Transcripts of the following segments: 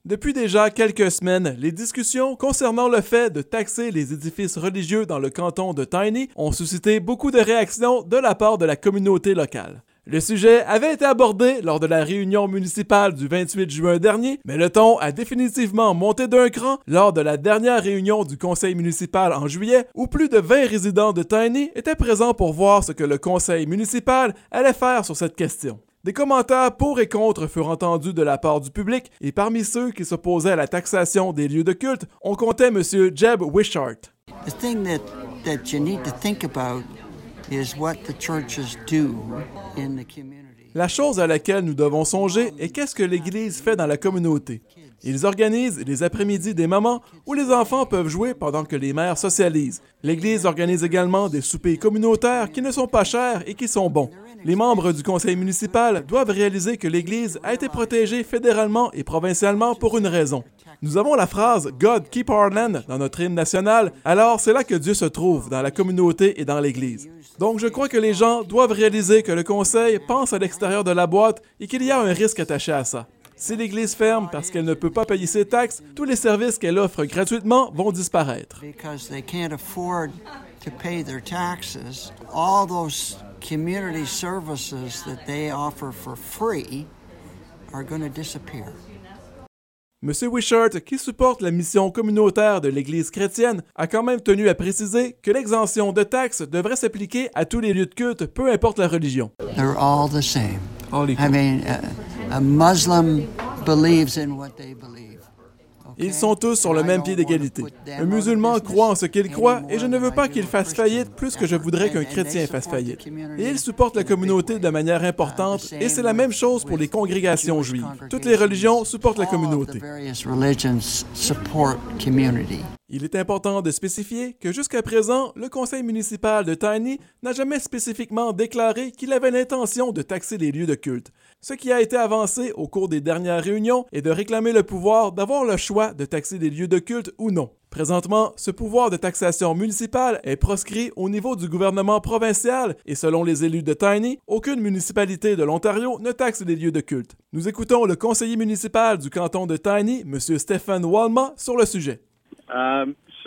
Depuis déjà quelques semaines, les discussions concernant le fait de taxer les édifices religieux dans le canton de Tiny ont suscité beaucoup de réactions de la part de la communauté locale. Le sujet avait été abordé lors de la réunion municipale du 28 juin dernier, mais le ton a définitivement monté d'un cran lors de la dernière réunion du conseil municipal en juillet, où plus de 20 résidents de Tiny étaient présents pour voir ce que le conseil municipal allait faire sur cette question. Des commentaires pour et contre furent entendus de la part du public, et parmi ceux qui s'opposaient à la taxation des lieux de culte, on comptait M. Jeb Wishart. The thing that you need to think about is what the churches do in the community. La chose à laquelle nous devons songer est qu'est-ce que l'Église fait dans la communauté. Ils organisent les après-midi des mamans où les enfants peuvent jouer pendant que les mères socialisent. L'Église organise également des soupers communautaires qui ne sont pas chers et qui sont bons. Les membres du conseil municipal doivent réaliser que l'Église a été protégée fédéralement et provincialement pour une raison. Nous avons la phrase « God keep our land » dans notre hymne national, alors c'est là que Dieu se trouve, dans la communauté et dans l'Église. Donc je crois que les gens doivent réaliser que le conseil pense à l'extérieur de la boîte et qu'il y a un risque attaché à ça. Si l'Église ferme parce qu'elle ne peut pas payer ses taxes, tous les services qu'elle offre gratuitement vont disparaître. Because they can't afford to pay their taxes, all those community services that they offer for free are going to disappear. M. Wishart, qui supporte la mission communautaire de l'Église chrétienne, a quand même tenu à préciser que l'exemption de taxes devrait s'appliquer à tous les lieux de culte, peu importe la religion. They're all the same. I mean, a Muslim believes in what they believe. Ils sont tous sur le même pied d'égalité. Un musulman croit en ce qu'il croit et je ne veux pas qu'il fasse faillite plus que je voudrais qu'un chrétien fasse faillite. Et ils supportent la communauté de manière importante et c'est la même chose pour les congrégations juives. Toutes les religions supportent la communauté. Il est important de spécifier que jusqu'à présent, le conseil municipal de Tiny n'a jamais spécifiquement déclaré qu'il avait l'intention de taxer les lieux de culte. Ce qui a été avancé au cours des dernières réunions est de réclamer le pouvoir d'avoir le choix de taxer des lieux de culte ou non. Présentement, ce pouvoir de taxation municipale est proscrit au niveau du gouvernement provincial et selon les élus de Tiny, aucune municipalité de l'Ontario ne taxe les lieux de culte. Nous écoutons le conseiller municipal du canton de Tiny, M. Stéphane Walma, sur le sujet. As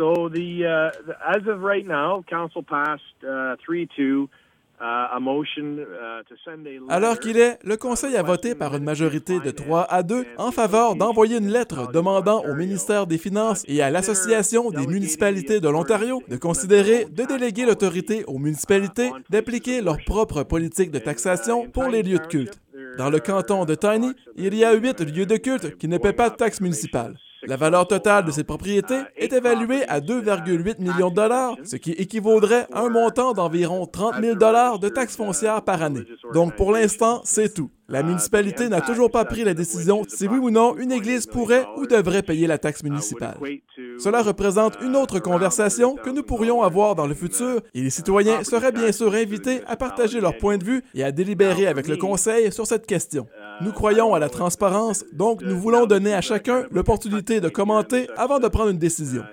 of right now, council passed 3-2 a motion to send a letter. Alors qu'il est, le Conseil a voté par une majorité de 3-2 en faveur d'envoyer une lettre demandant au ministère des Finances et à l'Association des municipalités de l'Ontario de considérer de déléguer l'autorité aux municipalités d'appliquer leur propre politique de taxation pour les lieux de culte. Dans le canton de Tiny, il y a 8 lieux de culte qui ne paient pas de taxes municipales. La valeur totale de ces propriétés est évaluée à 2,8 millions de dollars, ce qui équivaudrait à un montant d'environ 30 000 dollars de taxes foncières par année. Donc pour l'instant, c'est tout. La municipalité n'a toujours pas pris la décision si oui ou non une église pourrait ou devrait payer la taxe municipale. Cela représente une autre conversation que nous pourrions avoir dans le futur et les citoyens seraient bien sûr invités à partager leur point de vue et à délibérer avec le Conseil sur cette question. Nous croyons à la transparence, donc nous voulons donner à chacun l'opportunité de commenter avant de prendre une décision.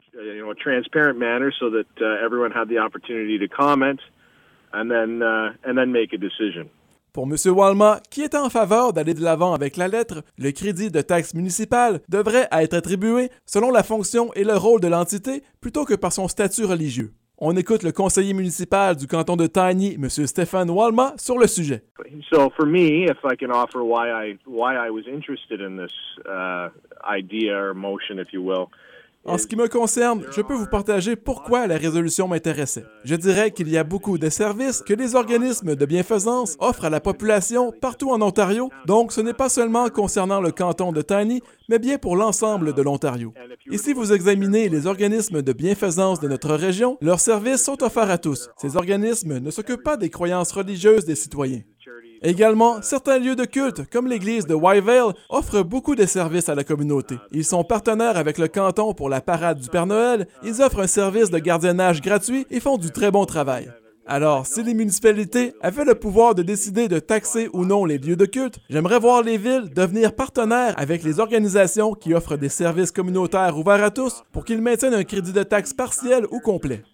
Pour M. Walma, qui est en faveur d'aller de l'avant avec la lettre, le crédit de taxe municipale devrait être attribué selon la fonction et le rôle de l'entité plutôt que par son statut religieux. On écoute le conseiller municipal du canton de Tiny, M. Stéphane Walma, sur le sujet. So for me, if I can offer why I was interested in this idea or motion, if you will. En ce qui me concerne, je peux vous partager pourquoi la résolution m'intéressait. Je dirais qu'il y a beaucoup de services que les organismes de bienfaisance offrent à la population partout en Ontario, donc ce n'est pas seulement concernant le canton de Tiny, mais bien pour l'ensemble de l'Ontario. Et si vous examinez les organismes de bienfaisance de notre région, leurs services sont offerts à tous. Ces organismes ne s'occupent pas des croyances religieuses des citoyens. Également, certains lieux de culte, comme l'église de Wyvale, offrent beaucoup de services à la communauté. Ils sont partenaires avec le canton pour la parade du Père Noël, ils offrent un service de gardiennage gratuit et font du très bon travail. Alors, si les municipalités avaient le pouvoir de décider de taxer ou non les lieux de culte, j'aimerais voir les villes devenir partenaires avec les organisations qui offrent des services communautaires ouverts à tous pour qu'ils maintiennent un crédit de taxe partiel ou complet.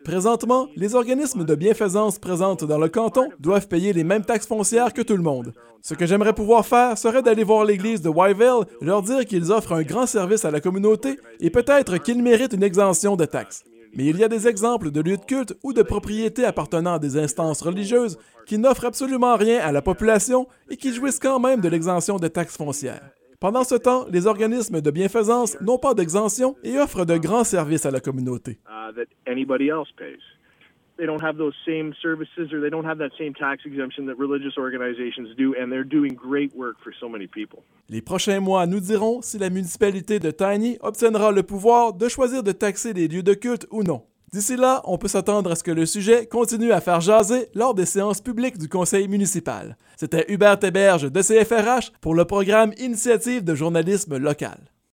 Présentement, les organismes de bienfaisance présents dans le canton doivent payer les mêmes taxes foncières que tout le monde. Ce que j'aimerais pouvoir faire serait d'aller voir l'église de Wyville, leur dire qu'ils offrent un grand service à la communauté et peut-être qu'ils méritent une exemption de taxes. Mais il y a des exemples de lieux de culte ou de propriétés appartenant à des instances religieuses qui n'offrent absolument rien à la population et qui jouissent quand même de l'exemption de taxes foncières. Pendant ce temps, les organismes de bienfaisance n'ont pas d'exemption et offrent de grands services à la communauté. That anybody else pays. They don't have those same services or they don't have that same tax exemption that religious organizations do, and they're doing great work for so many people. Les prochains mois nous diront si la municipalité de Tiny obtiendra le pouvoir de choisir de taxer les lieux de culte ou non. D'ici là, on peut s'attendre à ce que le sujet continue à faire jaser lors des séances publiques du conseil municipal. C'était Hubert Héberge de CFRH pour le programme Initiative de journalisme local.